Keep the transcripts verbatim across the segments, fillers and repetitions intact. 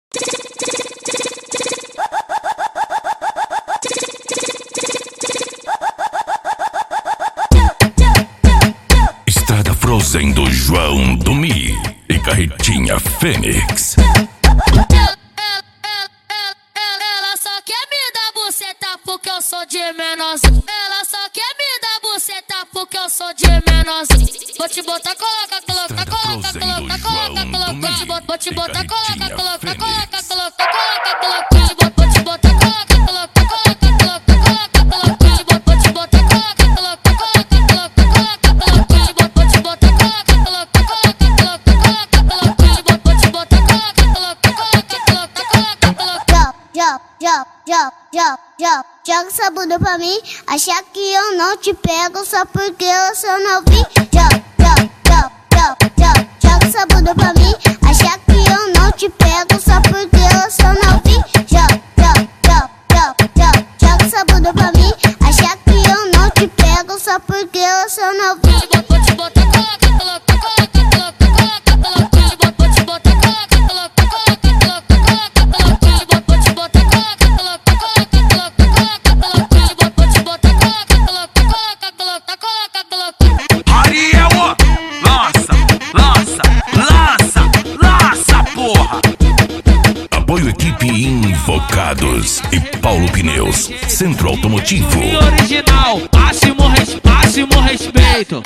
Estrada Frozen do João do Mi e Carretinha Fênix. Ela só quer me dar buceta porque eu sou de menorzinho. Ela só quer me dar buceta porque eu sou de menorzinho. Vou te botar, coloca, coloca, coloca, coloca, coloca, coloca. Vou te botar, vou te botar, coloca, coloca, coloca, coloca, coloca, coloca. Vou te botar, vou te botar, coloca, coloca, coloca, coloca, coloca, coloca. Vou te botar, vou te botar, coloca, coloca, coloca, coloca, coloca, coloca. Vou te botar, vou te botar, coloca, coloca, coloca, coloca, coloca, coloca. Vou te botar, vou te botar, coloca, coloca, coloca, coloca, coloca, coloca. Joga, joga, joga, joga, joga, joga essa bunda pra mim. Achar que eu não te pego só porque eu sou novinho. Joga, joga, joga, joga, joga, joga essa bunda pra mim. Achar que eu não te pego só porque eu sou novinho. Joga, joga, joga, joga, joga, joga essa bunda pra mim. Achar que eu não te pego só porque eu sou novinho. Vou te botar, coloca, coloca, coloca, coloca, coloca, coloca. Vou te botar, vou te botar, coloca, coloca, coloca, coloca, coloca, coloca. Vou te botar, coloca, coloca, coloca, coloca, coloca, coloca. Vou te botar, coloca, coloca, coloca, coloca, coloca, coloca. Ariel, lança, lança, lança, lança, porra! Apoio equipe Invocados e Paulo Pneus, Centro Automotivo. E original, máximo, res, máximo respeito.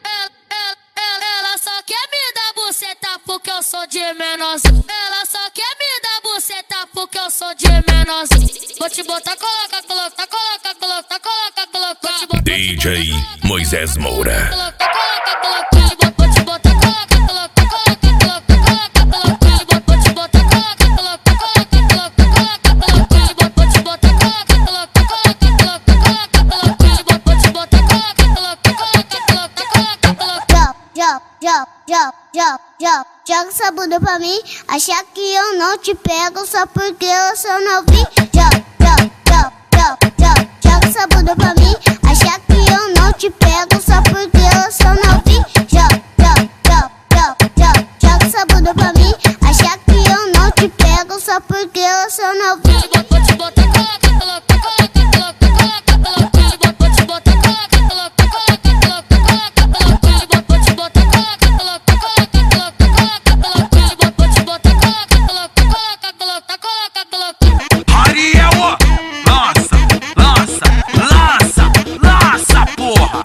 Ela só quer me dar buceta porque eu sou de menorzinho. Ela só quer me dar buceta porque eu sou de menorzinho. Vou te botar, coloca, coloca, coloca, coloca, coloca, coloca. Vou te botar, D J Moisés Moura. coloca, coloca, coloca. Vou te botar, vou te botar, coloca, coloca, coloca, coloca, coloca, coloca. Vou te botar, vou te botar, coloca, coloca, coloca, coloca, coloca, coloca. Vou te botar, vou te botar, coloca, coloca, coloca, coloca, coloca, coloca. Vou te botar, vou te botar, coloca, coloca, coloca, coloca, coloca, coloca. Joga, joga, joga, joga, joga, joga essa bunda pra mim. Achar que eu não te pego só porque eu sou novinho. Joga, joga, joga, joga, joga, joga essa bunda pra mim. Achar que eu não te pego só porque eu sou novinho. Joga, joga, joga, joga, joga, joga essa bunda pra mim. Achar que eu não te pego só porque eu sou novinho. Vou te botar, coloca, coloca, coloca, coloca, coloca, coloca. Vou te botar, coloca, coloca, coloca, coloca, coloca, coloca. Vou te botar, coloca, coloca, coloca, coloca, coloca, coloca. Vou te botar, coloca, coloca, coloca, coloca, coloca, coloca. Ariel, lança, lança, lança, lança, porra!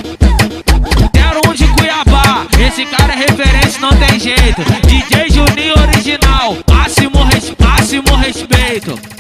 Quero um de Cuiabá, esse cara é referência, não tem jeito. D J Juninho original, máximo, res, máximo respeito.